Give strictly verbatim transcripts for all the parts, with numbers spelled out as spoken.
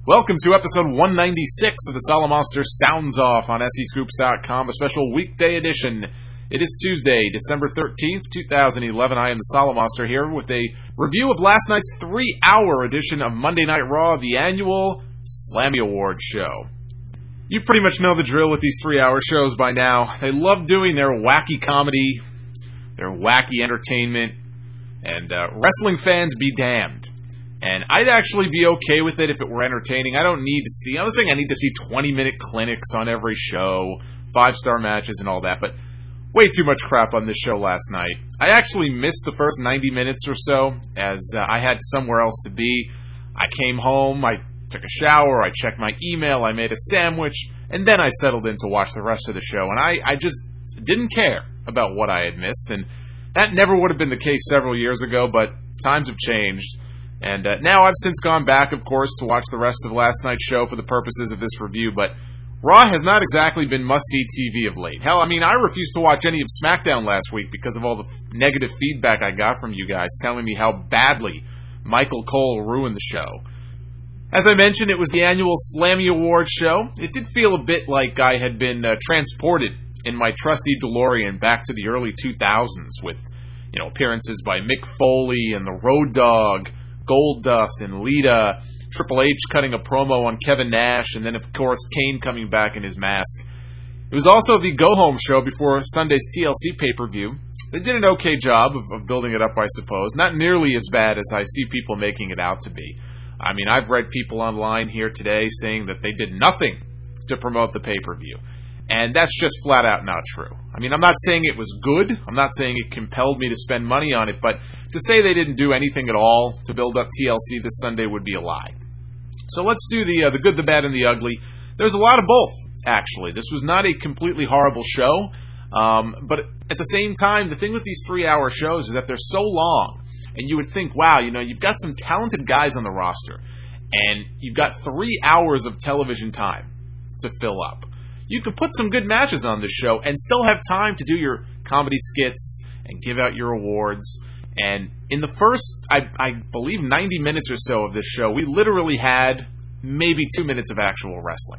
Welcome to episode one ninety-six of the Solomonster Sounds Off on S E Scoops dot com, a special weekday edition. It is Tuesday, December thirteenth, twenty eleven. I am the Solomonster here with a review of last night's three-hour edition of Monday Night Raw, the annual Slammy Awards show. You pretty much know the drill with these three-hour shows by now. They love doing their wacky comedy, their wacky entertainment, and uh, wrestling fans be damned. And I'd actually be okay with it if it were entertaining. I don't need to see, I'm not saying I need to see twenty-minute clinics on every show, five-star matches and all that, but way too much crap on this show last night. I actually missed the first ninety minutes or so, as uh, I had somewhere else to be. I came home, I took a shower, I checked my email, I made a sandwich, and then I settled in to watch the rest of the show. And I, I just didn't care about what I had missed, and that never would have been the case several years ago, but times have changed. And uh, now I've since gone back, of course, to watch the rest of last night's show for the purposes of this review, but Raw has not exactly been must-see T V of late. Hell, I mean, I refused to watch any of SmackDown last week because of all the f- negative feedback I got from you guys telling me how badly Michael Cole ruined the show. As I mentioned, it was the annual Slammy Awards show. It did feel a bit like I had been uh, transported in my trusty DeLorean back to the early two thousands with, you know, appearances by Mick Foley and the Road Dogg, Goldust and Lita, Triple H cutting a promo on Kevin Nash, and then, of course, Kane coming back in his mask. It was also the go-home show before Sunday's T L C pay-per-view. They did an okay job of, of building it up, I suppose. Not nearly as bad as I see people making it out to be. I mean, I've read people online here today saying that they did nothing to promote the pay-per-view. And that's just flat out not true. I mean, I'm not saying it was good. I'm not saying it compelled me to spend money on it. But to say they didn't do anything at all to build up T L C this Sunday would be a lie. So let's do the uh, the good, the bad, and the ugly. There's a lot of both, actually. This was not a completely horrible show. Um, but at the same time, the thing with these three-hour shows is that they're so long. And you would think, wow, you know, you've got some talented guys on the roster. And you've got three hours of television time to fill up. You can put some good matches on this show and still have time to do your comedy skits and give out your awards. And in the first, I, I believe, ninety minutes or so of this show, we literally had maybe two minutes of actual wrestling.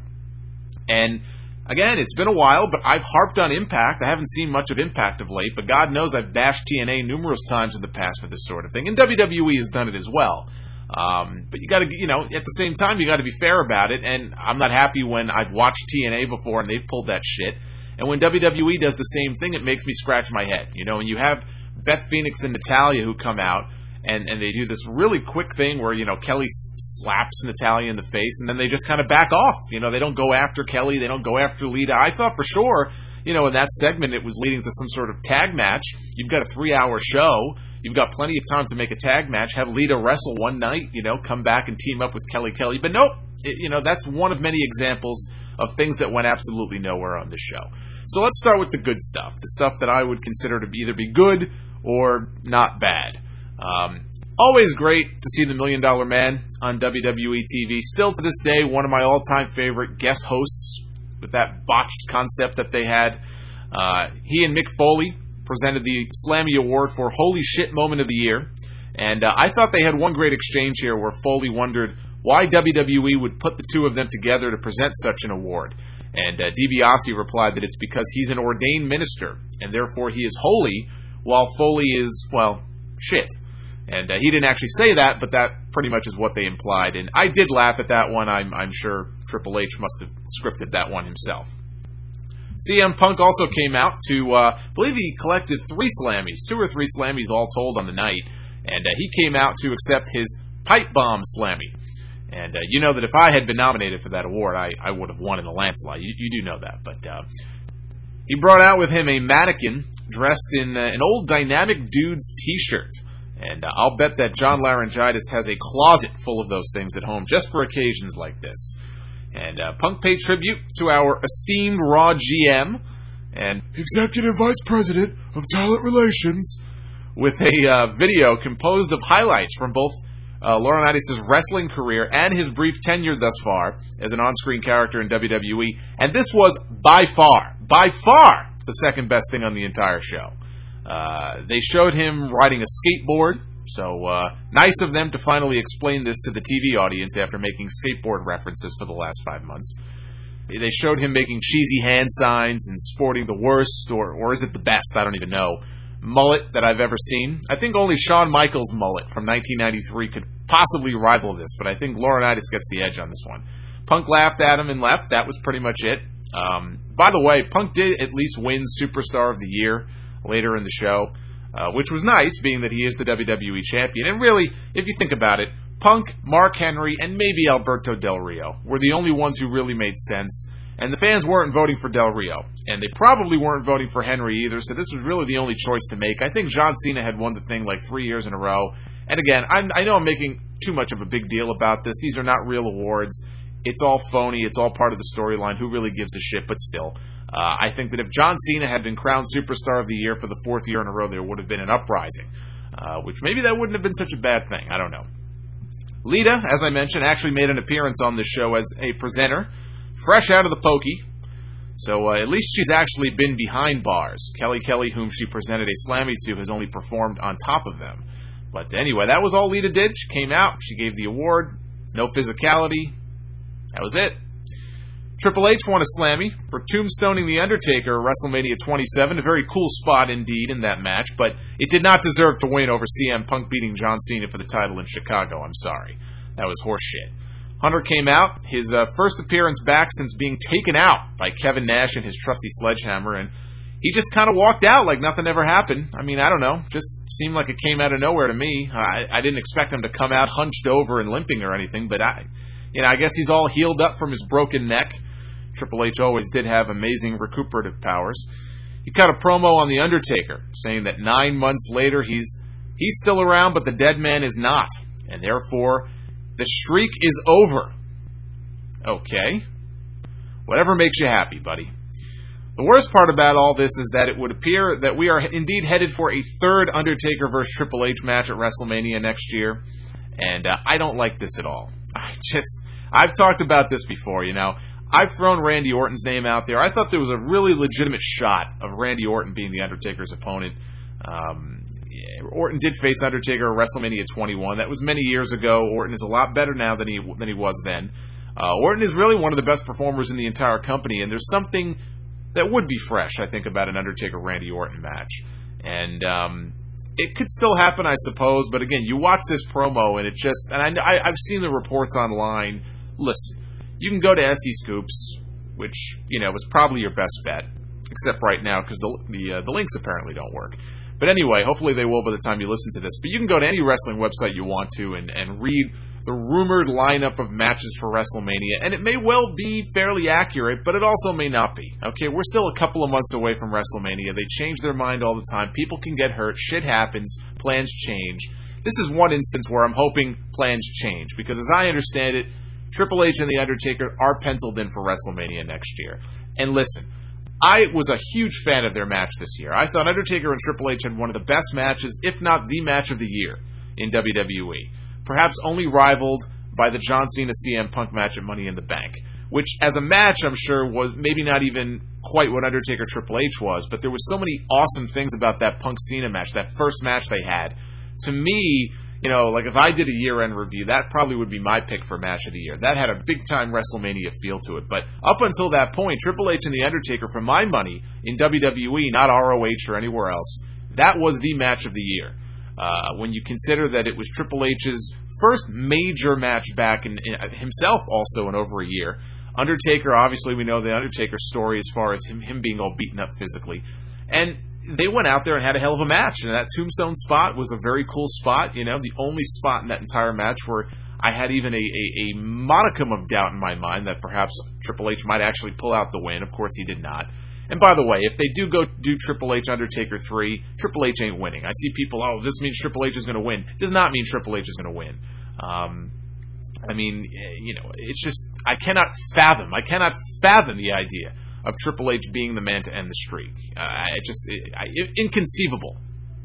And again, it's been a while, but I've harped on Impact. I haven't seen much of Impact of late, but God knows I've bashed T N A numerous times in the past for this sort of thing. And W W E has done it as well. Um, but you gotta, you know, at the same time, you gotta be fair about it, and I'm not happy when I've watched T N A before and they've pulled that shit, and when W W E does the same thing, it makes me scratch my head, you know, and you have Beth Phoenix and Natalya who come out, and, and they do this really quick thing where, you know, Kelly slaps Natalya in the face, and then they just kind of back off, you know, they don't go after Kelly, they don't go after Lita. I thought for sure, you know, in that segment it was leading to some sort of tag match. You've got a three-hour show. You've got plenty of time to make a tag match. Have Lita wrestle one night, you know, come back and team up with Kelly Kelly. But nope, it, you know, that's one of many examples of things that went absolutely nowhere on this show. So let's start with the good stuff, the stuff that I would consider to be either be good or not bad. Um, always great to see the Million Dollar Man on W W E T V. Still to this day, one of my all-time favorite guest hosts with that botched concept that they had. Uh, he and Mick Foley presented the Slammy Award for Holy Shit Moment of the Year. And uh, I thought they had one great exchange here where Foley wondered why W W E would put the two of them together to present such an award. And uh, DiBiase replied that it's because he's an ordained minister, and therefore he is holy, while Foley is, well, shit. And uh, he didn't actually say that, but that pretty much is what they implied. And I did laugh at that one. I'm, I'm sure Triple H must have scripted that one himself. C M Punk also came out to, uh, I believe he collected three Slammies, two or three Slammies all told on the night, and uh, he came out to accept his Pipe Bomb Slammy. And uh, you know that if I had been nominated for that award, I, I would have won in the landslide. You, you do know that. But uh, he brought out with him a mannequin dressed in uh, an old Dynamic Dudes t-shirt. And uh, I'll bet that John Laryngitis has a closet full of those things at home just for occasions like this. And uh, Punk paid tribute to our esteemed Raw G M and Executive Vice President of Talent Relations with a uh, video composed of highlights from both uh, Laurinaitis' wrestling career and his brief tenure thus far as an on-screen character in W W E. And this was by far, by far, the second best thing on the entire show. Uh, they showed him riding a skateboard So, uh, nice of them to finally explain this to the T V audience after making skateboard references for the last five months. They showed him making cheesy hand signs and sporting the worst, or, or is it the best, I don't even know, mullet that I've ever seen. I think only Shawn Michaels' mullet from nineteen ninety-three could possibly rival this, but I think Laurinaitis gets the edge on this one. Punk laughed at him and left. That was pretty much it. Um, by the way, Punk did at least win Superstar of the Year later in the show, uh, which was nice, being that he is the W W E Champion. And really, if you think about it, Punk, Mark Henry, and maybe Alberto Del Rio were the only ones who really made sense. And the fans weren't voting for Del Rio. And they probably weren't voting for Henry either, so this was really the only choice to make. I think John Cena had won the thing like three years in a row. And again, I'm, I know I'm making too much of a big deal about this. These are not real awards. It's all phony. It's all part of the storyline. Who really gives a shit? But still, uh, I think that if John Cena had been crowned Superstar of the Year for the fourth year in a row, there would have been an uprising. Uh, which maybe that wouldn't have been such a bad thing. I don't know. Lita, as I mentioned, actually made an appearance on this show as a presenter, fresh out of the pokey. So uh, at least she's actually been behind bars. Kelly Kelly, whom she presented a Slammy to, has only performed on top of them. But anyway, that was all Lita did. She came out, she gave the award, no physicality. That was it. Triple H won a Slammy for tombstoning The Undertaker at WrestleMania twenty-seven. A very cool spot indeed in that match, but it did not deserve to win over C M Punk beating John Cena for the title in Chicago. I'm sorry. That was horseshit. Hunter came out, his uh, first appearance back since being taken out by Kevin Nash and his trusty sledgehammer, and he just kind of walked out like nothing ever happened. I mean, I don't know. Just seemed like it came out of nowhere to me. I, I didn't expect him to come out hunched over and limping or anything, but I, you know, I guess he's all healed up from his broken neck. Triple H always did have amazing recuperative powers. He cut a promo on The Undertaker, saying that nine months later he's he's still around, but the dead man is not, and therefore the streak is over. Okay. Whatever makes you happy, buddy. The worst part about all this is that it would appear that we are indeed headed for a third Undertaker versus Triple H match at WrestleMania next year, and uh, I don't like this at all. I just, I've talked about this before, you know. I've thrown Randy Orton's name out there. I thought there was a really legitimate shot of Randy Orton being the Undertaker's opponent. Um, Orton did face Undertaker at WrestleMania twenty-one. That was many years ago. Orton is a lot better now than he than he was then. Uh, Orton is really one of the best performers in the entire company, and there's something that would be fresh, I think, about an Undertaker-Randy Orton match. And um, it could still happen, I suppose, but again, you watch this promo, and it just... And I, I, I've seen the reports online. Listen, you can go to S E Scoops, which, you know, was probably your best bet, except right now, because the, the, uh, the links apparently don't work. But anyway, hopefully they will by the time you listen to this. But you can go to any wrestling website you want to and, and read the rumored lineup of matches for WrestleMania, and it may well be fairly accurate, but it also may not be. Okay, we're still a couple of months away from WrestleMania. They change their mind all the time. People can get hurt. Shit happens. Plans change. This is one instance where I'm hoping plans change, because as I understand it, Triple H and The Undertaker are penciled in for WrestleMania next year. And listen, I was a huge fan of their match this year. I thought Undertaker and Triple H had one of the best matches, if not the match of the year, in W W E. Perhaps only rivaled by the John Cena C M Punk match at Money in the Bank, which as a match I'm sure was maybe not even quite what Undertaker Triple H was, but there was so many awesome things about that Punk Cena match, that first match they had. To me, you know, like if I did a year-end review, that probably would be my pick for match of the year. That had a big-time WrestleMania feel to it. But up until that point, Triple H and The Undertaker, for my money, in W W E, not R O H or anywhere else, that was the match of the year. Uh, when you consider that it was Triple H's first major match back in, in himself also in over a year. Undertaker, obviously we know the Undertaker story as far as him, him being all beaten up physically. And they went out there and had a hell of a match. And that tombstone spot was a very cool spot. You know, the only spot in that entire match where I had even a, a, a modicum of doubt in my mind that perhaps Triple H might actually pull out the win. Of course he did not. And by the way, if they do go do Triple H Undertaker three, Triple H ain't winning. I see people, oh, this means Triple H is going to win. It does not mean Triple H is going to win. Um, I mean, you know, it's just, I cannot fathom, I cannot fathom the idea of Triple H being the man to end the streak. Uh, it just, it, I, inconceivable.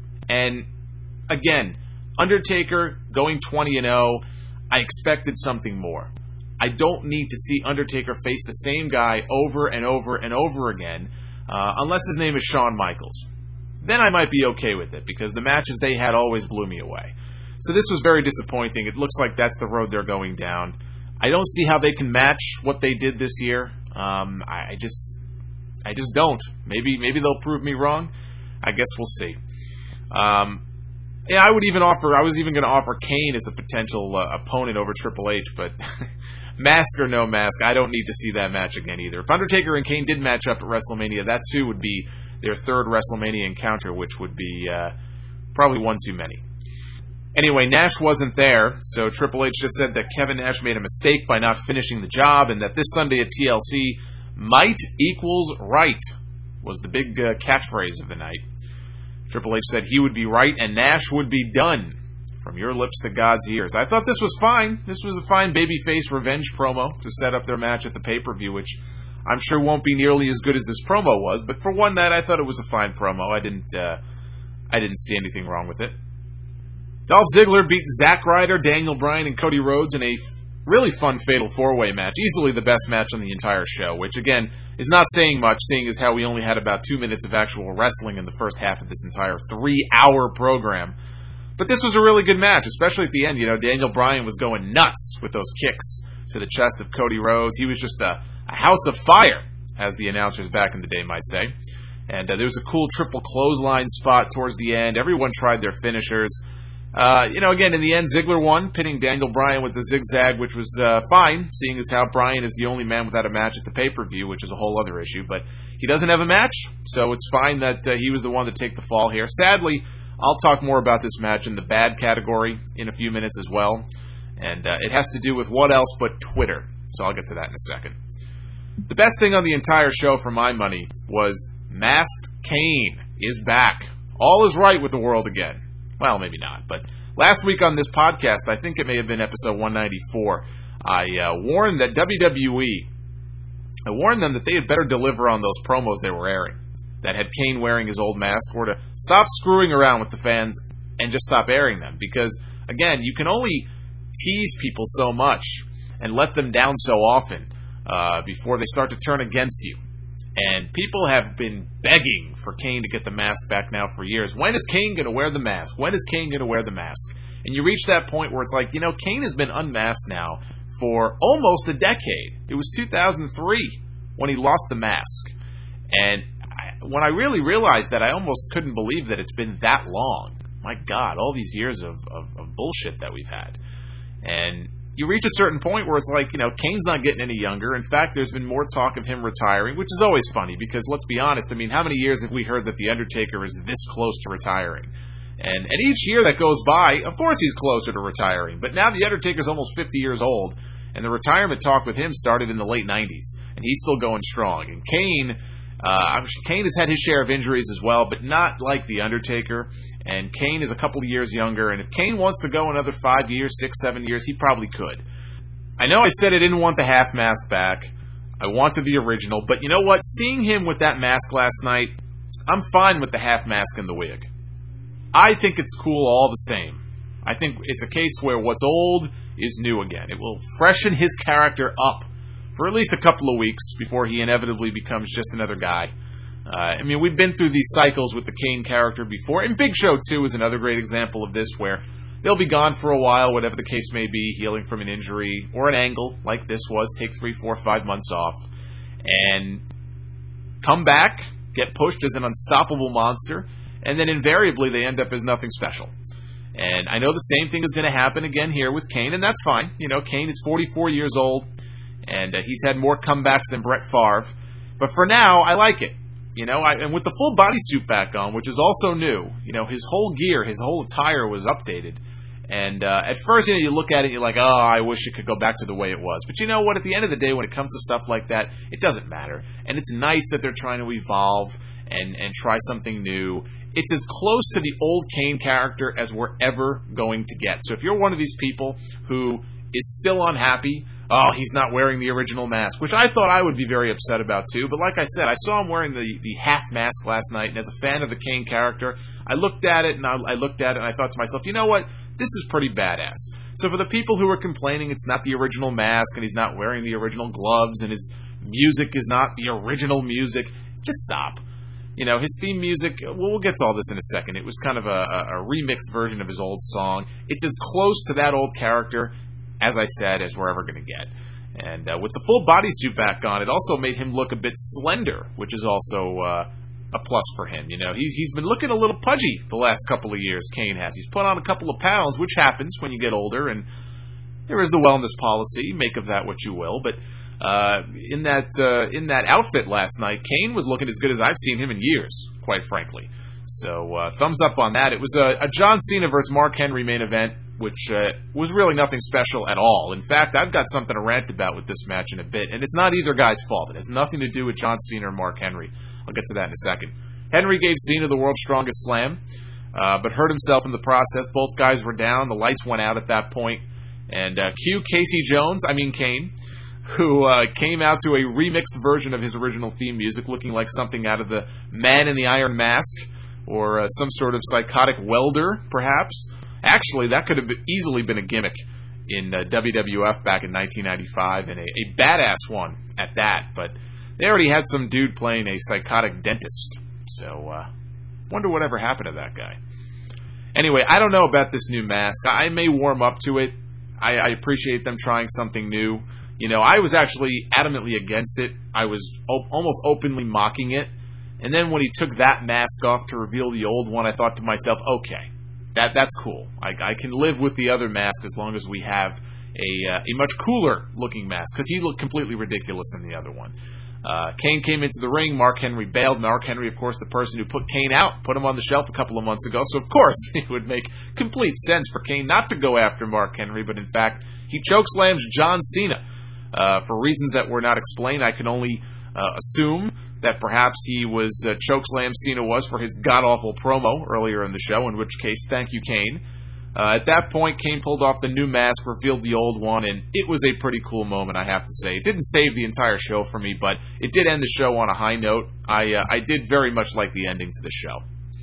And again, Undertaker going twenty and oh, I expected something more. I don't need to see Undertaker face the same guy over and over and over again, uh, unless his name is Shawn Michaels. Then I might be okay with it, because the matches they had always blew me away. So this was very disappointing. It looks like that's the road they're going down. I don't see how they can match what they did this year. Um, I, I just, I just don't. Maybe, maybe they'll prove me wrong. I guess we'll see. Um, yeah, I would even offer. I was even going to offer Kane as a potential uh, opponent over Triple H, but mask or no mask, I don't need to see that match again either. If Undertaker and Kane did match up at WrestleMania, that too would be their third WrestleMania encounter, which would be uh, probably one too many. Anyway, Nash wasn't there, so Triple H just said that Kevin Nash made a mistake by not finishing the job, and that this Sunday at T L C, might equals right, was the big uh, catchphrase of the night. Triple H said he would be right and Nash would be done. From your lips to God's ears. I thought this was fine. This was a fine babyface revenge promo to set up their match at the pay-per-view, which I'm sure won't be nearly as good as this promo was, but for one night I thought it was a fine promo. I didn't, uh, I didn't see anything wrong with it. Dolph Ziggler beat Zack Ryder, Daniel Bryan, and Cody Rhodes in a f- really fun Fatal four-way match. Easily the best match on the entire show, which, again, is not saying much, seeing as how we only had about two minutes of actual wrestling in the first half of this entire three-hour program. But this was a really good match, especially at the end. You know, Daniel Bryan was going nuts with those kicks to the chest of Cody Rhodes. He was just a, a house of fire, as the announcers back in the day might say. And uh, there was a cool triple clothesline spot towards the end. Everyone tried their finishers. Uh, you know, again, in the end, Ziggler won, pinning Daniel Bryan with the zigzag, which was uh, fine, seeing as how Bryan is the only man without a match at the pay-per-view, which is a whole other issue. But he doesn't have a match, so it's fine that uh, he was the one to take the fall here. Sadly, I'll talk more about this match in the bad category in a few minutes as well. And uh, it has to do with what else but Twitter. So I'll get to that in a second. The best thing on the entire show, for my money, was Masked Kane is back. All is right with the world again. Well, maybe not. But last week on this podcast, I think it may have been episode one ninety-four, I uh, warned that W W E, I warned them that they had better deliver on those promos they were airing. That had Kane wearing his old mask, or to stop screwing around with the fans and just stop airing them. Because, again, you can only tease people so much and let them down so often uh, before they start to turn against you. And people have been begging for Kane to get the mask back now for years. When is Kane going to wear the mask? When is Kane going to wear the mask? And you reach that point where it's like, you know, Kane has been unmasked now for almost a decade. It was two thousand three when he lost the mask. And when I really realized that, I almost couldn't believe that it's been that long. My God, all these years of, of, of bullshit that we've had. And you reach a certain point where it's like, you know, Kane's not getting any younger. In fact, there's been more talk of him retiring, which is always funny because, let's be honest, I mean, how many years have we heard that The Undertaker is this close to retiring? And, and each year that goes by, of course he's closer to retiring. But now The Undertaker's almost fifty years old, and the retirement talk with him started in the late nineties, and he's still going strong. And Kane... Uh, Kane has had his share of injuries as well, but not like The Undertaker. And Kane is a couple of years younger. And if Kane wants to go another five years, six, seven years, he probably could. I know I said I didn't want the half mask back. I wanted the original. But you know what? Seeing him with that mask last night, I'm fine with the half mask and the wig. I think it's cool all the same. I think it's a case where what's old is new again. It will freshen his character up for at least a couple of weeks before he inevitably becomes just another guy. Uh, I mean, we've been through these cycles with the Kane character before, and Big Show, too, is another great example of this, where they'll be gone for a while, whatever the case may be, healing from an injury or an angle, like this was, take three, four, five months off, and come back, get pushed as an unstoppable monster, and then invariably they end up as nothing special. And I know the same thing is going to happen again here with Kane, and that's fine. You know, Kane is forty-four years old, and uh, he's had more comebacks than Brett Favre. But for now, I like it. You know, I, and with the full bodysuit back on, which is also new, you know, his whole gear, his whole attire was updated. And uh, at first, you know, you look at it and you're like, oh, I wish it could go back to the way it was. But you know what? At the end of the day, when it comes to stuff like that, it doesn't matter. And it's nice that they're trying to evolve and, and try something new. It's as close to the old Kane character as we're ever going to get. So if you're one of these people who is still unhappy, oh, he's not wearing the original mask, which I thought I would be very upset about too. But like I said, I saw him wearing the, the half mask last night, and as a fan of the Kane character, I looked at it and I, I looked at it and I thought to myself, you know what? This is pretty badass. So for the people who are complaining it's not the original mask and he's not wearing the original gloves and his music is not the original music, just stop. You know, his theme music, well, we'll get to all this in a second. It was kind of a, a remixed version of his old song. It's as close to that old character, as I said, as we're ever going to get. And uh, with the full bodysuit back on, it also made him look a bit slender, which is also uh, a plus for him. You know, he's, he's been looking a little pudgy the last couple of years, Kane has. He's put on a couple of pounds, which happens when you get older, and there is the wellness policy. Make of that what you will. But uh, in that uh, in that outfit last night, Kane was looking as good as I've seen him in years, quite frankly. So uh, thumbs up on that. It was a, a John Cena versus Mark Henry main event, which uh, was really nothing special at all. In fact, I've got something to rant about with this match in a bit, and it's not either guy's fault. It has nothing to do with John Cena or Mark Henry. I'll get to that in a second. Henry gave Cena the world's strongest slam, uh, but hurt himself in the process. Both guys were down. The lights went out at that point. And uh, cue Casey Jones, I mean Kane, who uh, came out to a remixed version of his original theme music, looking like something out of the Man in the Iron Mask, or uh, some sort of psychotic welder, perhaps. Actually, that could have easily been a gimmick in uh, W W F back in nineteen ninety-five, and a, a badass one at that. But they already had some dude playing a psychotic dentist. So, uh, wonder whatever happened to that guy. Anyway, I don't know about this new mask. I may warm up to it. I, I appreciate them trying something new. You know, I was actually adamantly against it. I was op- almost openly mocking it. And then when he took that mask off to reveal the old one, I thought to myself, okay, that that's cool. I, I can live with the other mask as long as we have a, uh, a much cooler looking mask, because he looked completely ridiculous in the other one. Uh, Kane came into the ring. Mark Henry bailed. Mark Henry, of course, the person who put Kane out, put him on the shelf a couple of months ago. So, of course, it would make complete sense for Kane not to go after Mark Henry, but in fact, he chokeslams John Cena. Uh, for reasons that were not explained, I can only uh, assume that perhaps he was uh, chokeslam Cena was for his god-awful promo earlier in the show, in which case, thank you, Kane. Uh, at that point, Kane pulled off the new mask, revealed the old one, and it was a pretty cool moment, I have to say. It didn't save the entire show for me, but it did end the show on a high note. I uh, I did very much like the ending to the show.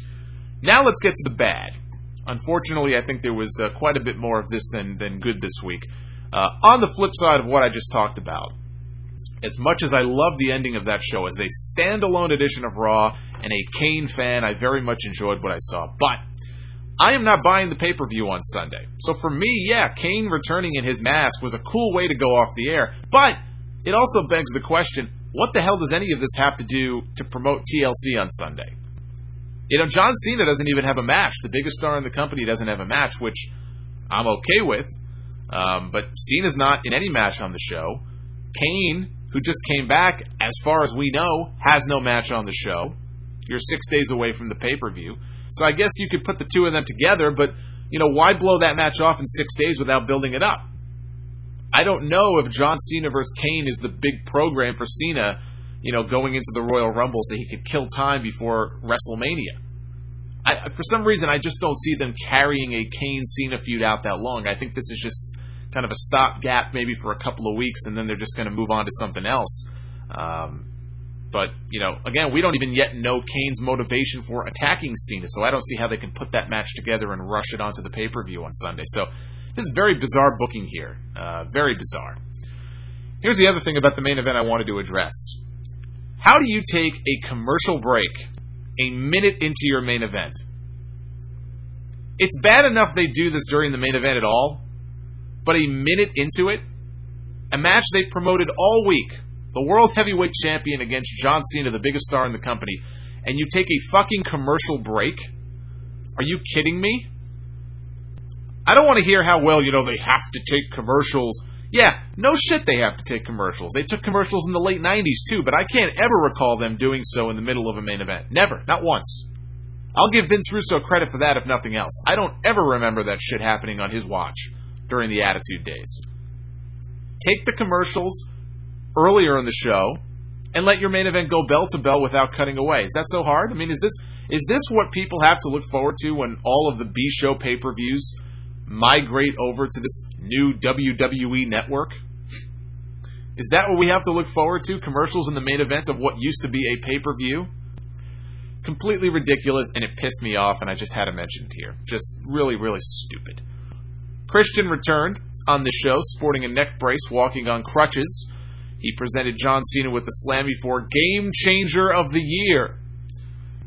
Now let's get to the bad. Unfortunately, I think there was uh, quite a bit more of this than, than good this week. Uh, on the flip side of what I just talked about, as much as I love the ending of that show as a standalone edition of Raw and a Kane fan, I very much enjoyed what I saw. But I am not buying the pay-per-view on Sunday. So for me, yeah, Kane returning in his mask was a cool way to go off the air. But it also begs the question, what the hell does any of this have to do to promote T L C on Sunday? You know, John Cena doesn't even have a match. The biggest star in the company doesn't have a match, which I'm okay with. Um, but Cena's not in any match on the show. Kane, who just came back, as far as we know, has no match on the show. You're six days away from the pay-per-view. So I guess you could put the two of them together, but, you know, why blow that match off in six days without building it up? I don't know if John Cena versus Kane is the big program for Cena, you know, going into the Royal Rumble so he could kill time before WrestleMania. I, for some reason, I just don't see them carrying a Kane-Cena feud out that long. I think this is just kind of a stopgap maybe for a couple of weeks, and then they're just going to move on to something else. Um... But, you know, again, we don't even yet know Kane's motivation for attacking Cena, so I don't see how they can put that match together and rush it onto the pay-per-view on Sunday. So this is very bizarre booking here. Uh, very bizarre. Here's the other thing about the main event I wanted to address. How do you take a commercial break a minute into your main event? It's bad enough they do this during the main event at all, but a minute into it? A match they promoted all week. The World Heavyweight Champion against John Cena, the biggest star in the company, and you take a fucking commercial break? Are you kidding me? I don't want to hear how, well, you know, they have to take commercials. Yeah, no shit they have to take commercials. They took commercials in the late nineties, too, but I can't ever recall them doing so in the middle of a main event. Never. Not once. I'll give Vince Russo credit for that, if nothing else. I don't ever remember that shit happening on his watch during the Attitude Days. Take the commercials earlier in the show, and let your main event go bell to bell without cutting away. Is that so hard? I mean, is this is this what people have to look forward to when all of the B-show pay-per-views migrate over to this new W W E network? Is that what we have to look forward to? Commercials in the main event of what used to be a pay-per-view? Completely ridiculous, and it pissed me off, and I just had to mention it here. Just really, really stupid. Christian returned on the show, sporting a neck brace, walking on crutches. He presented John Cena with the Slammy for Game Changer of the Year.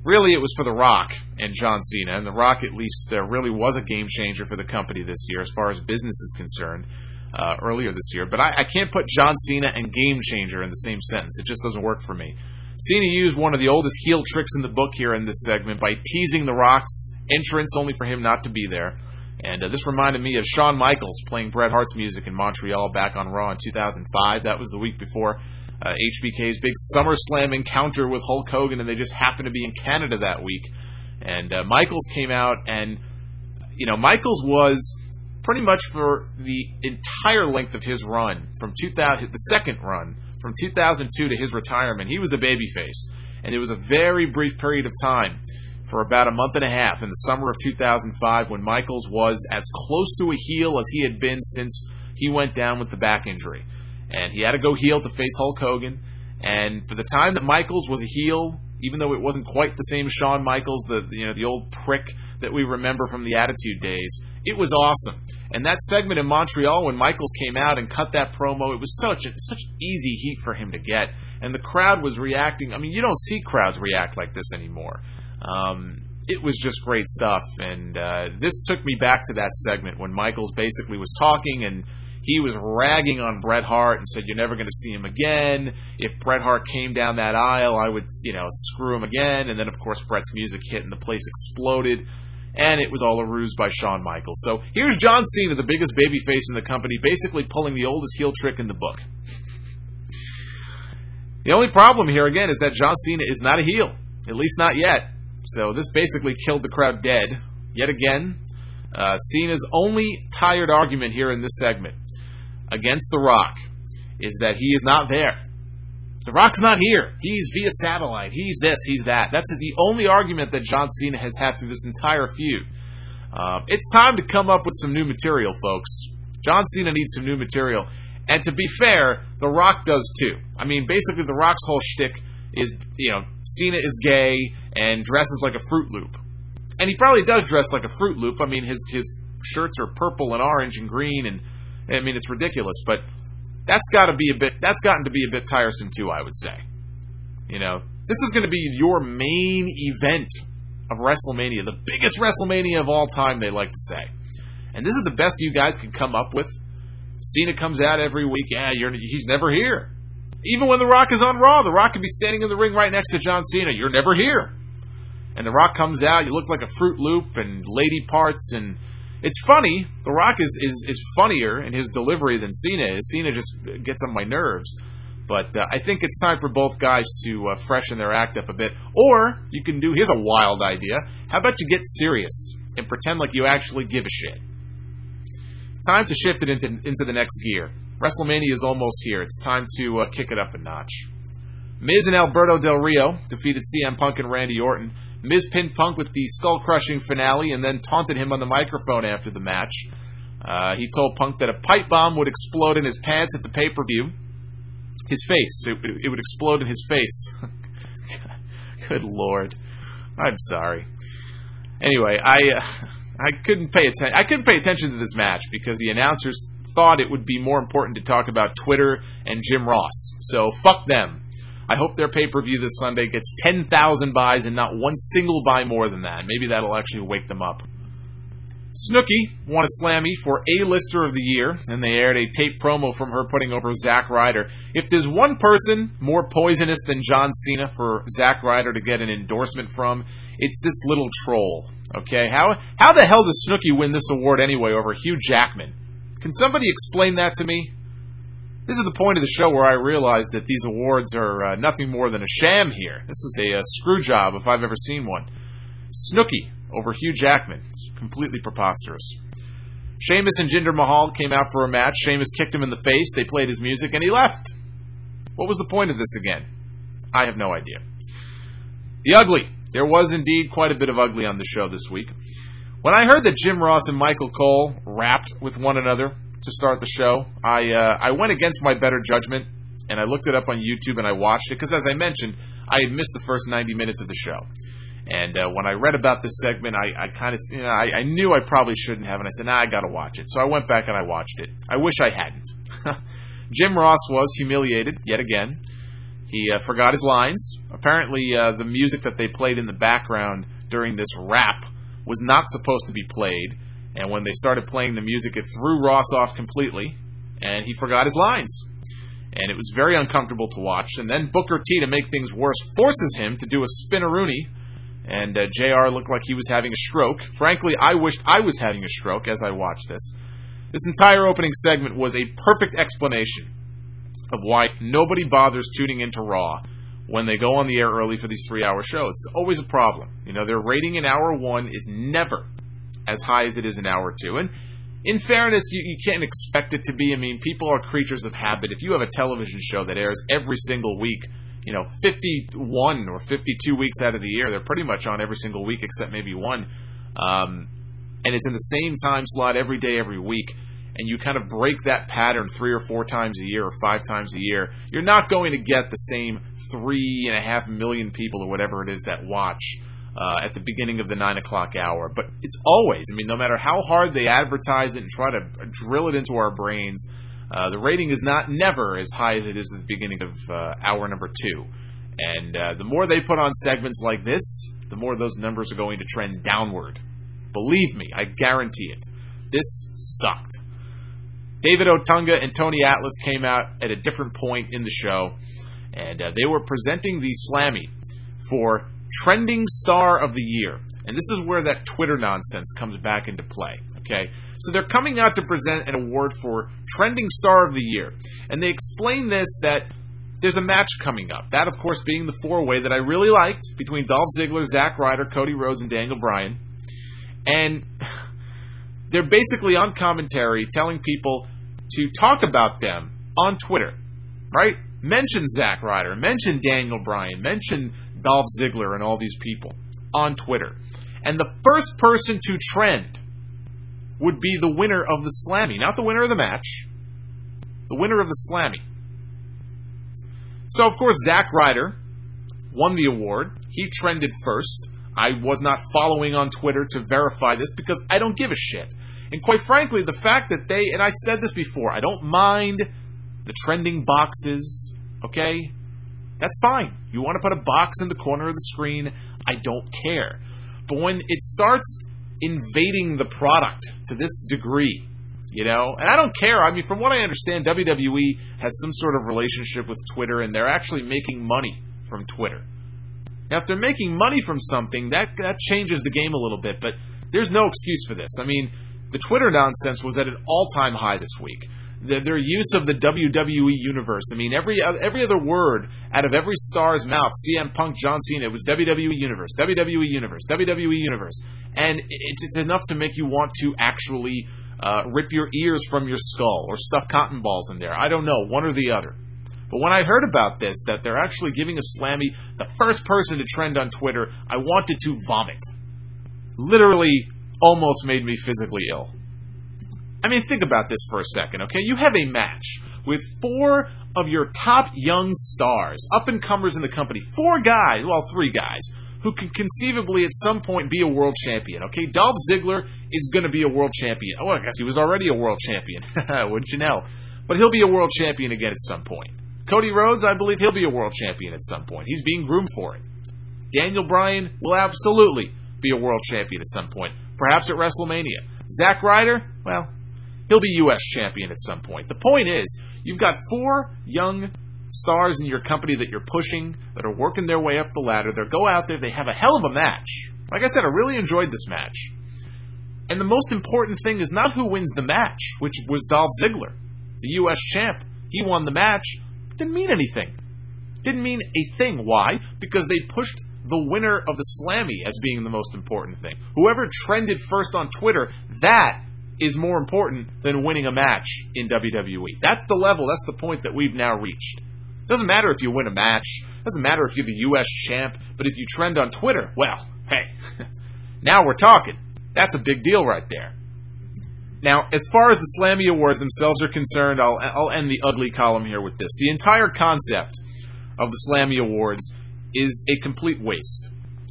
really it was for The Rock and John Cena. And The Rock, at least, uh, really was a game changer for the company this year as far as business is concerned uh, earlier this year. But I, I can't put John Cena and game changer in the same sentence. It just doesn't work for me. Cena used one of the oldest heel tricks in the book here in this segment by teasing The Rock's entrance only for him not to be there. And uh, this reminded me of Shawn Michaels playing Bret Hart's music in Montreal back on Raw in two thousand five. That was the week before uh, H B K's big SummerSlam encounter with Hulk Hogan, and they just happened to be in Canada that week. And uh, Michaels came out, and, you know, Michaels was pretty much for the entire length of his run, from two thousand, the second run, from two thousand two to his retirement, he was a babyface. And it was a very brief period of time, for about a month and a half in the summer of two thousand five, when Michaels was as close to a heel as he had been since he went down with the back injury. And he had to go heel to face Hulk Hogan. And for the time that Michaels was a heel, even though it wasn't quite the same Shawn Michaels, the you know the old prick that we remember from the Attitude days, it was awesome. And that segment in Montreal when Michaels came out and cut that promo, it was such a, such easy heat for him to get. And the crowd was reacting. I mean, you don't see crowds react like this anymore. Um, it was just great stuff, and uh, this took me back to that segment when Michaels basically was talking, and he was ragging on Bret Hart and said, "You're never going to see him again. If Bret Hart came down that aisle, I would, you know, screw him again." And then, of course, Bret's music hit, and the place exploded, and it was all a ruse by Shawn Michaels. So here's John Cena, the biggest babyface in the company, basically pulling the oldest heel trick in the book. The only problem here, again, is that John Cena is not a heel, at least not yet. So this basically killed the crowd dead. Yet again, uh, Cena's only tired argument here in this segment against The Rock is that he is not there. The Rock's not here. He's via satellite. He's this, he's that. That's the only argument that John Cena has had through this entire feud. Uh, it's time to come up with some new material, folks. John Cena needs some new material. And to be fair, The Rock does too. I mean, basically The Rock's whole shtick is, you know, Cena is gay and dresses like a Fruit Loop. And he probably does dress like a Fruit Loop. I mean, his his shirts are purple and orange and green, and I mean, it's ridiculous. But that's got to be a bit. That's gotten to be a bit tiresome too, I would say. You know, this is going to be your main event of WrestleMania, the biggest WrestleMania of all time, they like to say. And this is the best you guys can come up with. Cena comes out every week. Yeah, you're, he's never here. Even when The Rock is on Raw, The Rock could be standing in the ring right next to John Cena. You're never here. And The Rock comes out, you look like a Fruit Loop and lady parts, and it's funny. The Rock is, is, is funnier in his delivery than Cena is. Cena just gets on my nerves. But uh, I think it's time for both guys to uh, freshen their act up a bit. Or you can do, here's a wild idea. How about you get serious and pretend like you actually give a shit? Time to shift it into, into the next gear. WrestleMania is almost here. It's time to uh, kick it up a notch. Miz and Alberto Del Rio defeated C M Punk and Randy Orton. Miz pinned Punk with the skull-crushing finale and then taunted him on the microphone after the match. Uh, he told Punk that a pipe bomb would explode in his pants at the pay-per-view. His face. It, it would explode in his face. Good Lord. I'm sorry. Anyway, I uh, I couldn't pay attention. I couldn't pay attention to this match because the announcers thought it would be more important to talk about Twitter and Jim Ross. So fuck them. I hope their pay-per-view this Sunday gets ten thousand buys and not one single buy more than that. Maybe that'll actually wake them up. Snooki won a Slammy for A-Lister of the Year, and they aired a tape promo from her putting over Zack Ryder. If there's one person more poisonous than John Cena for Zack Ryder to get an endorsement from, it's this little troll. Okay, how how the hell does Snooki win this award anyway over Hugh Jackman? Can somebody explain that to me? This is the point of the show where I realized that these awards are uh, nothing more than a sham here. This is a, a screw job if I've ever seen one. Snooki over Hugh Jackman. It's completely preposterous. Sheamus and Jinder Mahal came out for a match. Sheamus kicked him in the face. They played his music, and he left. What was the point of this again? I have no idea. The Ugly. There was indeed quite a bit of ugly on the show this week. When I heard that Jim Ross and Michael Cole rapped with one another to start the show, I uh, I went against my better judgment, and I looked it up on YouTube and I watched it, because as I mentioned, I had missed the first ninety minutes of the show. And uh, when I read about this segment, I, I kind of, you know, I, I knew I probably shouldn't have, and I said, nah, I got to watch it. So I went back and I watched it. I wish I hadn't. Jim Ross was humiliated, yet again. He uh, forgot his lines. Apparently, uh, the music that they played in the background during this rap was not supposed to be played. And when they started playing the music, it threw Ross off completely. And he forgot his lines. And it was very uncomfortable to watch. And then Booker T, to make things worse, forces him to do a spinneroonie. And uh, J R looked like he was having a stroke. Frankly, I wished I was having a stroke as I watched this. This entire opening segment was a perfect explanation of why nobody bothers tuning into Raw when they go on the air early for these three-hour shows. It's always a problem. You know, their rating in hour one is never as high as it is in hour two. And in fairness, you, you can't expect it to be. I mean, people are creatures of habit. If you have a television show that airs every single week, you know, fifty-one or fifty-two weeks out of the year, they're pretty much on every single week except maybe one. Um, and it's in the same time slot every day, every week, and you kind of break that pattern three or four times a year or five times a year, you're not going to get the same three and a half million people or whatever it is that watch uh, at the beginning of the nine o'clock hour. But it's always, I mean, no matter how hard they advertise it and try to drill it into our brains, uh, the rating is not never as high as it is at the beginning of uh, hour number two. And uh, the more they put on segments like this, the more those numbers are going to trend downward. Believe me, I guarantee it. This sucked. David Otunga and Tony Atlas came out at a different point in the show, and uh, they were presenting the Slammy for Trending Star of the Year. And this is where that Twitter nonsense comes back into play, okay? So they're coming out to present an award for Trending Star of the Year. And they explain this, that there's a match coming up. That, of course, being the four-way that I really liked between Dolph Ziggler, Zack Ryder, Cody Rhodes, and Daniel Bryan. And they're basically on commentary telling people to talk about them on Twitter, right? Mention Zack Ryder, mention Daniel Bryan, mention Dolph Ziggler and all these people on Twitter. And the first person to trend would be the winner of the Slammy. Not the winner of the match, the winner of the Slammy. So, of course, Zack Ryder won the award. He trended first. I was not following on Twitter to verify this because I don't give a shit. And quite frankly, the fact that they, and I said this before, I don't mind the trending boxes, okay? That's fine. You want to put a box in the corner of the screen, I don't care. But when it starts invading the product to this degree, you know, and I don't care. I mean, from what I understand, W W E has some sort of relationship with Twitter, and they're actually making money from Twitter. Now, if they're making money from something, that, that changes the game a little bit, but there's no excuse for this. I mean, the Twitter nonsense was at an all-time high this week. The, their use of the W W E Universe. I mean, every every other word out of every star's mouth, C M Punk, John Cena, it was W W E Universe, W W E Universe, W W E Universe. And it's, it's enough to make you want to actually uh, rip your ears from your skull or stuff cotton balls in there. I don't know, one or the other. But when I heard about this, that they're actually giving a Slammy the first person to trend on Twitter, I wanted to vomit. Literally almost made me physically ill. I mean, think about this for a second, okay? You have a match with four of your top young stars, up-and-comers in the company. Four guys, well, three guys, who can conceivably at some point be a world champion, okay? Dolph Ziggler is going to be a world champion. Oh, I guess he was already a world champion. Wouldn't you know? But he'll be a world champion again at some point. Cody Rhodes, I believe he'll be a world champion at some point. He's being groomed for it. Daniel Bryan will absolutely be a world champion at some point. Perhaps at WrestleMania. Zack Ryder, well, he'll be U S champion at some point. The point is, you've got four young stars in your company that you're pushing, that are working their way up the ladder. They go out there, they have a hell of a match. Like I said, I really enjoyed this match. And the most important thing is not who wins the match, which was Dolph Ziggler, the U S champ. He won the match. It didn't mean anything. Didn't mean a thing. Why? Because they pushed the winner of the Slammy as being the most important thing. Whoever trended first on Twitter, that is more important than winning a match in W W E. That's the level, that's the point that we've now reached. Doesn't matter if you win a match, doesn't matter if you're the U S champ, but if you trend on Twitter, well, hey, now we're talking. That's a big deal right there. Now, as far as the Slammy Awards themselves are concerned, I'll, I'll end the ugly column here with this. The entire concept of the Slammy Awards is a complete waste.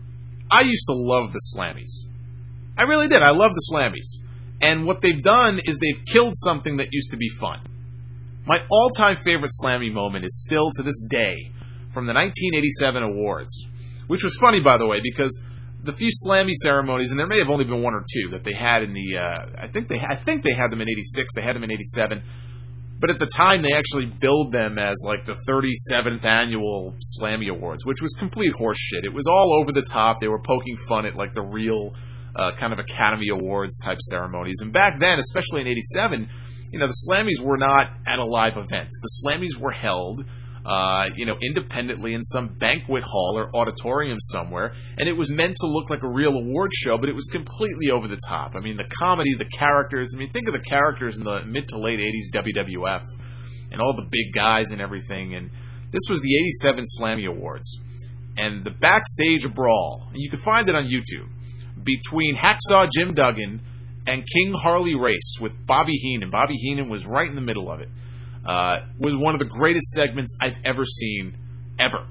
I used to love the Slammys. I really did. I love the Slammys. And what they've done is they've killed something that used to be fun. My all-time favorite Slammy moment is still, to this day, from the nineteen eighty-seven awards, which was funny, by the way, because the few Slammy ceremonies, and there may have only been one or two that they had in the, uh, I think they, I think they had them in eighty-six, they had them in eighty-seven, but at the time they actually billed them as like the thirty-seventh annual Slammy Awards, which was complete horse shit. It was all over the top. They were poking fun at like the real uh, kind of Academy Awards type ceremonies, and back then, especially in eighty-seven, you know, the Slammys were not at a live event. The Slammys were held Uh, you know, independently in some banquet hall or auditorium somewhere, and it was meant to look like a real award show, but it was completely over the top. I mean, the comedy, the characters, I mean, think of the characters in the mid to late eighties W W F, and all the big guys and everything, and this was the eighty-seven Slammy Awards, and the backstage brawl, and you can find it on YouTube, between Hacksaw Jim Duggan and King Harley Race with Bobby Heenan. Bobby Heenan was right in the middle of it. Uh, was one of the greatest segments I've ever seen, ever,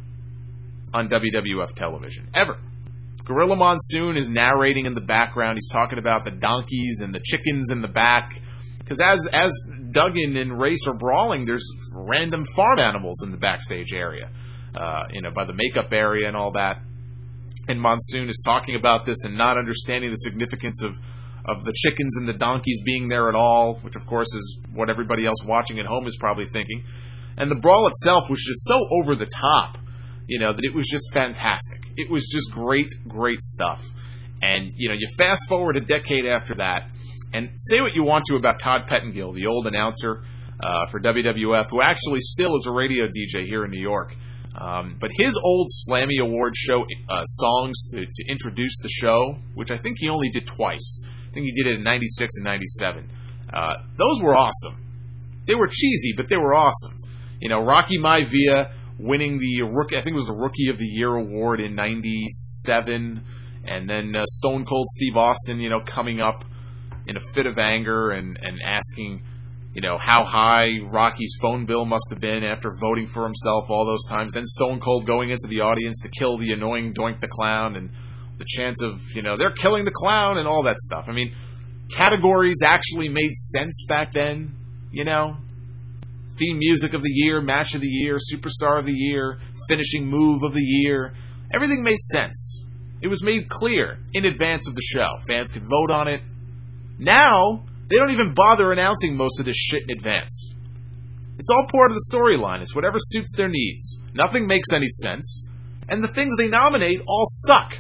on W W F television. Ever. Gorilla Monsoon is narrating in the background. He's talking about the donkeys and the chickens in the back. Because as, as Duggan and Race are brawling, there's random farm animals in the backstage area. Uh, you know, by the makeup area and all that. And Monsoon is talking about this and not understanding the significance of of the chickens and the donkeys being there at all, which of course is what everybody else watching at home is probably thinking. And the brawl itself was just so over the top, you know, that it was just fantastic. It was just great, great stuff. And, you know, you fast forward a decade after that, and say what you want to about Todd Pettengill, the old announcer uh, for W W F, who actually still is a radio D J here in New York. Um, but his old Slammy Award show uh, songs to, to introduce the show, which I think he only did twice. I think he did it in ninety-six and ninety-seven. Uh, those were awesome. They were cheesy, but they were awesome. You know, Rocky Maivia winning the rookie, I think it was the Rookie of the Year award in ninety-seven, and then uh, Stone Cold Steve Austin, you know, coming up in a fit of anger and, and asking, you know, how high Rocky's phone bill must have been after voting for himself all those times. Then Stone Cold going into the audience to kill the annoying Doink the Clown, and the chance of, you know, they're killing the clown and all that stuff. I mean, categories actually made sense back then, you know. Theme music of the year, match of the year, superstar of the year, finishing move of the year. Everything made sense. It was made clear in advance of the show. Fans could vote on it. Now, they don't even bother announcing most of this shit in advance. It's all part of the storyline. It's whatever suits their needs. Nothing makes any sense. And the things they nominate all suck.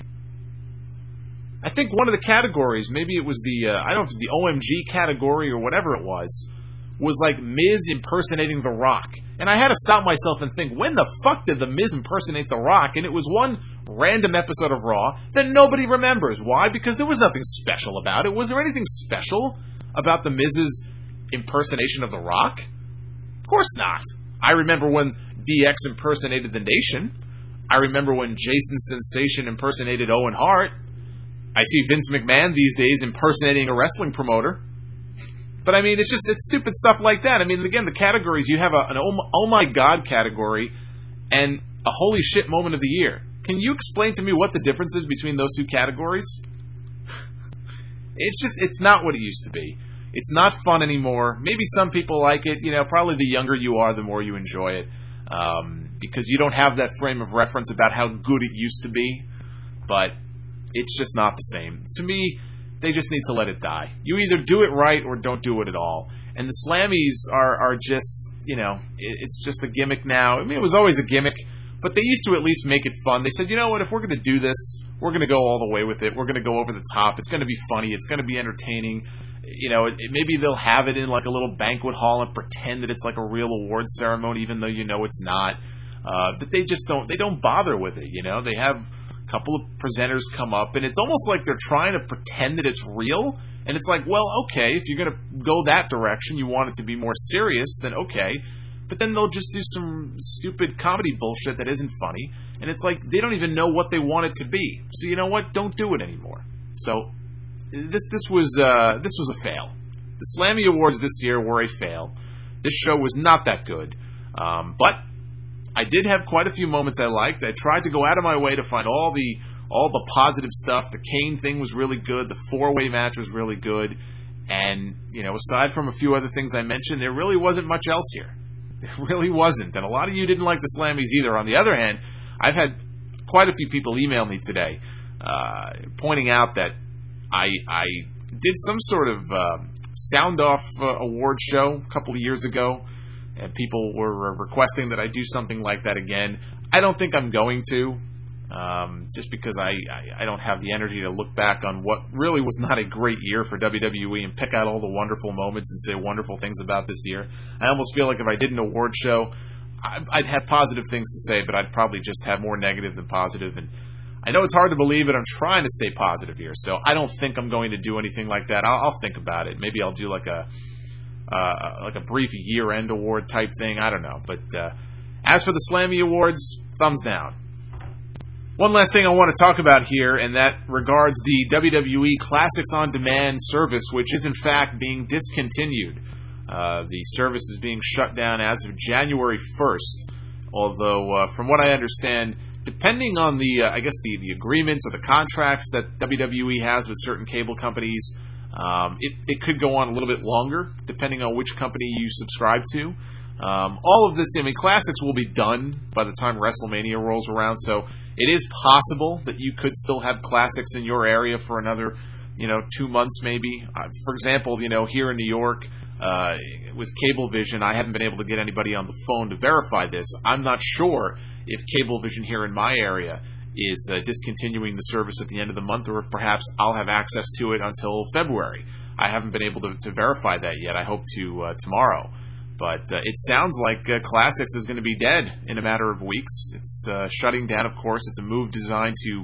I think one of the categories, maybe it was the, uh, I don't know if it was the O M G category or whatever it was, was like Miz impersonating The Rock. And I had to stop myself and think, when the fuck did The Miz impersonate The Rock? And it was one random episode of Raw that nobody remembers. Why? Because there was nothing special about it. Was there anything special about The Miz's impersonation of The Rock? Of course not. I remember when D X impersonated The Nation. I remember when Jason Sensation impersonated Owen Hart. I see Vince McMahon these days impersonating a wrestling promoter. But I mean, it's just, it's stupid stuff like that. I mean, again, the categories, you have a, an oh my, oh my God category and a holy shit moment of the year. Can you explain to me what the difference is between those two categories? It's just, it's not what it used to be. It's not fun anymore. Maybe some people like it. You know, probably the younger you are, the more you enjoy it. Um, because you don't have that frame of reference about how good it used to be. But it's just not the same. To me, they just need to let it die. You either do it right or don't do it at all. And the Slammys are, are just, you know, it, it's just a gimmick now. I mean, it was always a gimmick, but they used to at least make it fun. They said, you know what, if we're going to do this, we're going to go all the way with it. We're going to go over the top. It's going to be funny. It's going to be entertaining. You know, it, it, maybe they'll have it in like a little banquet hall and pretend that it's like a real award ceremony, even though you know it's not. Uh, but they just don't, they don't bother with it, you know. They have couple of presenters come up, and it's almost like they're trying to pretend that it's real, and it's like, well, okay, if you're going to go that direction, you want it to be more serious, then okay, but then they'll just do some stupid comedy bullshit that isn't funny, and it's like, they don't even know what they want it to be, so you know what, don't do it anymore. So, this this was, uh, this was a fail. The Slammy Awards this year were a fail. This show was not that good, um, but I did have quite a few moments I liked. I tried to go out of my way to find all the all the positive stuff. The Kane thing was really good. The four-way match was really good. And, you know, aside from a few other things I mentioned, there really wasn't much else here. It really wasn't. And a lot of you didn't like the Slammies either. On the other hand, I've had quite a few people email me today uh, pointing out that I, I did some sort of uh, sound-off uh, award show a couple of years ago, and people were requesting that I do something like that again. I don't think I'm going to. Um, just because I, I, I don't have the energy to look back on what really was not a great year for W W E and pick out all the wonderful moments and say wonderful things about this year. I almost feel like if I did an award show, I'd, I'd have positive things to say, but I'd probably just have more negative than positive. And I know it's hard to believe it. I'm trying to stay positive here, so I don't think I'm going to do anything like that. I'll, I'll think about it. Maybe I'll do like a uh, like a brief year-end award type thing. I don't know. But uh, as for the Slammy Awards, thumbs down. One last thing I want to talk about here, and that regards the W W E Classics On Demand service, which is in fact being discontinued. Uh, the service is being shut down as of January first, although uh, from what I understand, depending on the, uh, I guess, the, the agreements or the contracts that W W E has with certain cable companies, um, it, it could go on a little bit longer, depending on which company you subscribe to. Um, all of this, I mean, Classics will be done by the time WrestleMania rolls around, so it is possible that you could still have Classics in your area for another, you know, two months maybe. Uh, for example, you know, here in New York, uh, with Cablevision, I haven't been able to get anybody on the phone to verify this. I'm not sure if Cablevision here in my area is uh, discontinuing the service at the end of the month, or if perhaps I'll have access to it until February. I haven't been able to, to verify that yet. I hope to uh, tomorrow. But uh, it sounds like uh, Classics is going to be dead in a matter of weeks. It's uh, shutting down, of course. It's a move designed to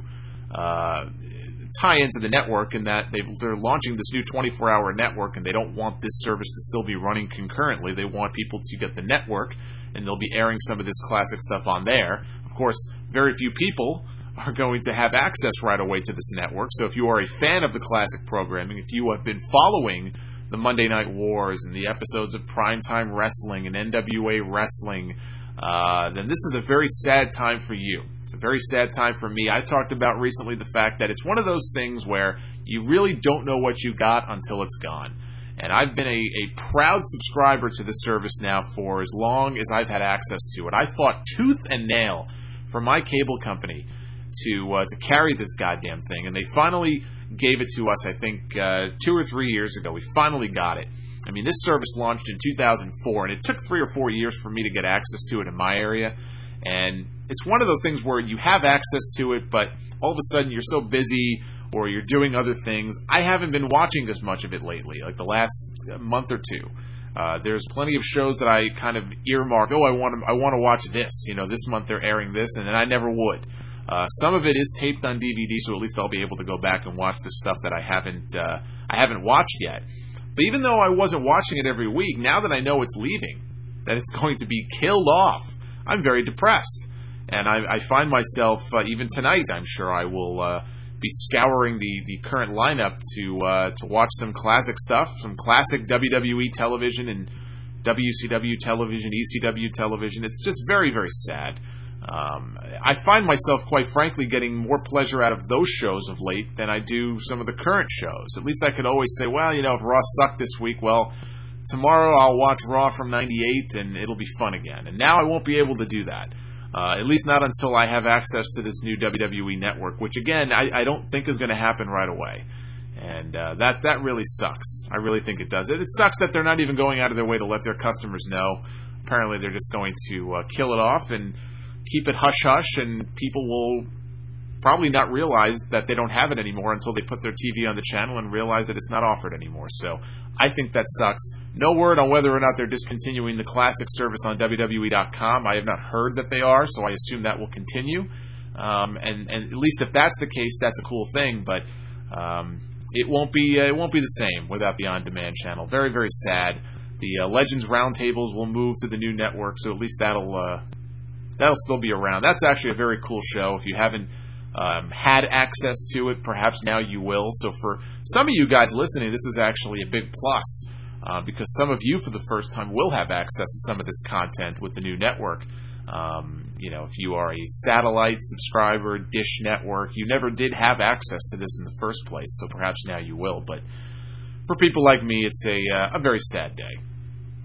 uh, tie into the network in that they've, they're launching this new twenty-four hour network, and they don't want this service to still be running concurrently. They want people to get the network, and they'll be airing some of this Classic stuff on there. Of course, very few people are going to have access right away to this network. So if you are a fan of the Classic programming, if you have been following the Monday Night Wars and the episodes of Primetime Wrestling and N W A Wrestling, uh, then this is a very sad time for you. It's a very sad time for me. I talked about recently the fact that it's one of those things where you really don't know what you got until it's gone. And I've been a, a proud subscriber to this service now for as long as I've had access to it. I fought tooth and nail for my cable company to uh, to carry this goddamn thing, and they finally gave it to us, I think, uh, two or three years ago. We finally got it. I mean, this service launched in two thousand four, and it took three or four years for me to get access to it in my area. And it's one of those things where you have access to it, but all of a sudden you're so busy or you're doing other things. I haven't been watching as much of it lately, like the last month or two. Uh, there's plenty of shows that I kind of earmark, oh, I want to I want to watch this. You know, this month they're airing this, and then I never would. Uh, some of it is taped on D V D, so at least I'll be able to go back and watch the stuff that I haven't uh, I haven't watched yet. But even though I wasn't watching it every week, now that I know it's leaving, that it's going to be killed off, I'm very depressed. And I, I find myself, uh, even tonight, I'm sure I will uh, be scouring the, the current lineup to uh, to watch some classic stuff, some classic W W E television and W C W television, E C W television. It's just very, very sad. Um, I find myself, quite frankly, getting more pleasure out of those shows of late than I do some of the current shows. At least I could always say, well, you know, if Raw sucked this week, well, tomorrow I'll watch Raw from ninety-eight and it'll be fun again. And now I won't be able to do that. Uh, at least not until I have access to this new W W E network, which, again, I, I don't think is going to happen right away. And uh, that that really sucks. I really think it does. It, it sucks that they're not even going out of their way to let their customers know. Apparently they're just going to uh, kill it off and keep it hush-hush, and people will probably not realize that they don't have it anymore until they put their T V on the channel and realize that it's not offered anymore. So I think that sucks. No word on whether or not they're discontinuing the classic service on W W E dot com. I have not heard that they are, so I assume that will continue. Um, and, and at least if that's the case, that's a cool thing, but um, it won't be uh, it won't be the same without the on-demand channel. Very, very sad. The uh, Legends Roundtables will move to the new network, so at least that'll uh, that'll still be around. That's actually a very cool show. If you haven't um, had access to it, perhaps now you will. So for some of you guys listening, this is actually a big plus, uh, because some of you, for the first time, will have access to some of this content with the new network. Um, you know, if you are a satellite subscriber, Dish Network, you never did have access to this in the first place, so perhaps now you will. But for people like me, it's a, uh, a very sad day.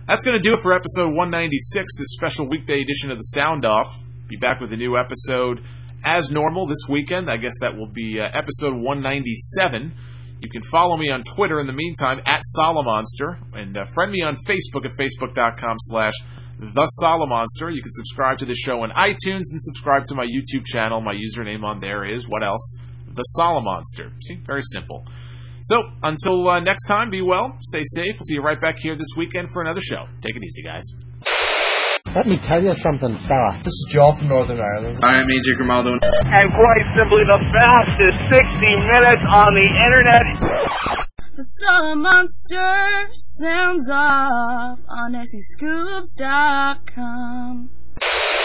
That's going to do it for episode one ninety-six, this special weekday edition of the Sound Off. Be back with a new episode as normal this weekend. I guess that will be uh, episode one ninety-seven. You can follow me on Twitter in the meantime, at Solomonster, and uh, friend me on Facebook at facebook.com slash The Solomonster. You can subscribe to the show on iTunes and subscribe to my YouTube channel. My username on there is, what else? The Solomonster. See, very simple. So, until uh, next time, be well, stay safe. We'll see you right back here this weekend for another show. Take it easy, guys. Let me tell you something, fella. This is Joel from Northern Ireland. I am A J Grimaldo. And quite simply the fastest sixty minutes on the internet. The Solomonster sounds off on S E Scoops dot com.